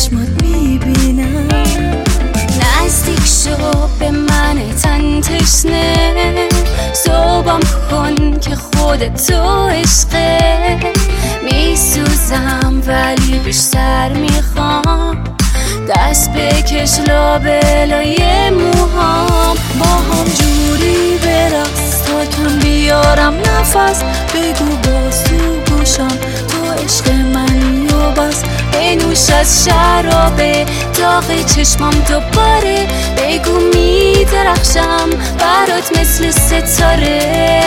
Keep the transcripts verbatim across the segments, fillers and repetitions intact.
چشمات میبینم. نزدیک شو به من تن تشنه، صبحم کن که خودتو عشقه. میسوزم ولی بیشتر میخوام، دست بکش لابلای موهام. با هم جوری برقص تا کم بیارم نفس، بگو باز تو گوشم تو عشق منی و بس. بنوش از شرابه داغ چشمام دوباره، بگو میدرخشم برات مثل ستاره.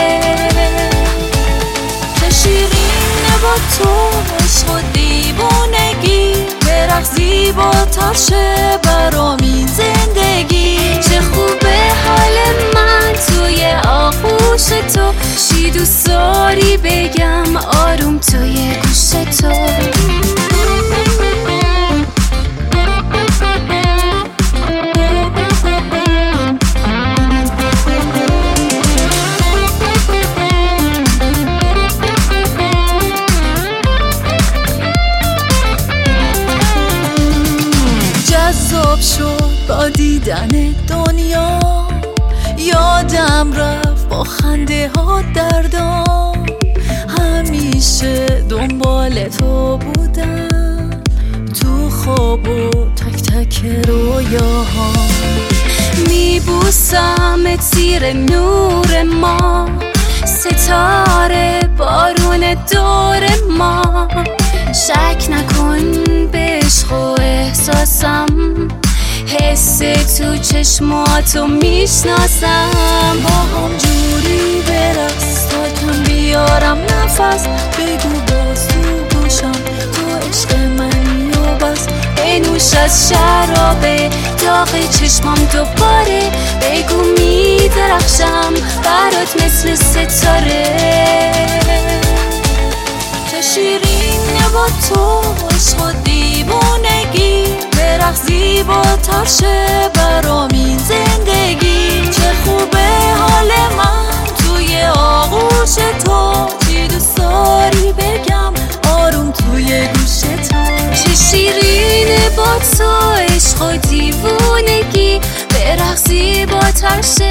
چه شیرینه با تو عشق و دیوونگی، برقص زیباتر شه برامی زندگی. چه خوبه حال من توی آغوش تو، چی دوست داری بگم آروم توی گوش تو. جذاب شد با دیدن دنیا، یادم رفت با خنده ها دردام. همیشه دنبال تو بودم تو خواب و تک تک رویاها. میبوسم زیر نور ما، ستاره بارون دور ما. شک نکن به عشق و احساسم، حس تو چشماتو میشناسم. با هم جوری برقص تا کم بیارم نفس، بگو باز تو گوشم تو عشق منی و بس. بنوش از شرابه داغ چشمام دوباره، بگو میدرخشم برات مثل ستاره. چه شیرینه با تو عشق و دیوونگی، برقص زیباتر شه برامی زندگی. چه خوبه حال من توی آغوش تو، چی دوست داری بگم آروم توی گوش تو. چه شیرینه با تو عشق و دیوونگی، برقص زیباتر شه